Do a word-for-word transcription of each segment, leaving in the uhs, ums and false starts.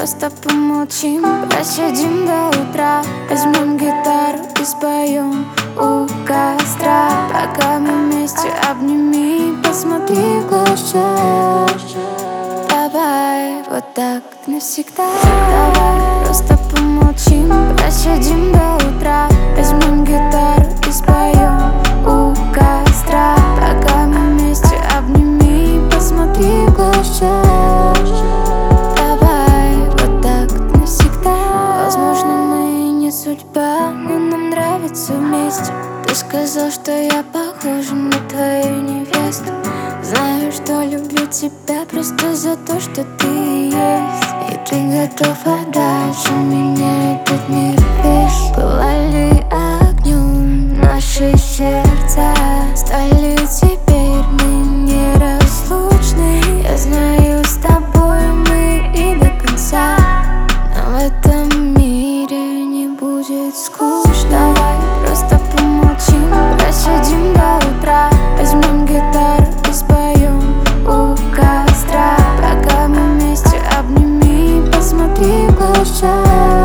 просто помолчим, просидим до утра. Возьмем гитару и споем у костра. Пока мы вместе, обними, посмотри в глаза. Давай вот так навсегда. Давай просто помолчим, просидим до утра. Возьмем гитару и споем у костра. Пока мы вместе, обними, посмотри в глаза. Давай вот так навсегда. Возможно, мы не судьба, но нам нравится вместе. Ты сказал, что я похожа на твою невесту. Знаю, что люблю тебя просто за то, что ты есть. И ты готов отдать за меня этот мир весь. Пылали огнем наши сердца, стали теперь мы неразлучны. Я знаю, с тобой мы и до конца, но в этом мире не будет скучно. Давай просто помолчим, просидим до утра. Возьмем гитару и споем у костра. Пока мы вместе, обними, посмотри в глаза.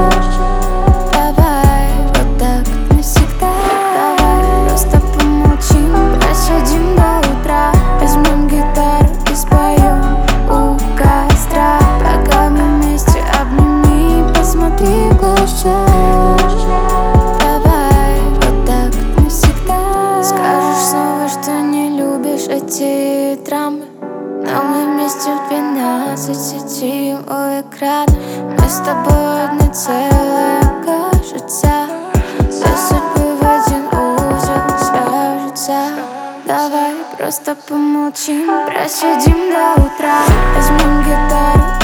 Давай вот так навсегда. Давай просто помолчим, просидим до утра. Возьмем гитару и споем у костра. Пока мы вместе, обними, посмотри в глаза. Давай вот так навсегда. Скажешь снова, что не любишь эти драмы, но мы вместе в двенадцать сидим у экрана. Мы с тобой одно целое, кажется. Две судьбы в один узел свяжутся. Давай просто помолчим, просидим до утра. Возьмем гитару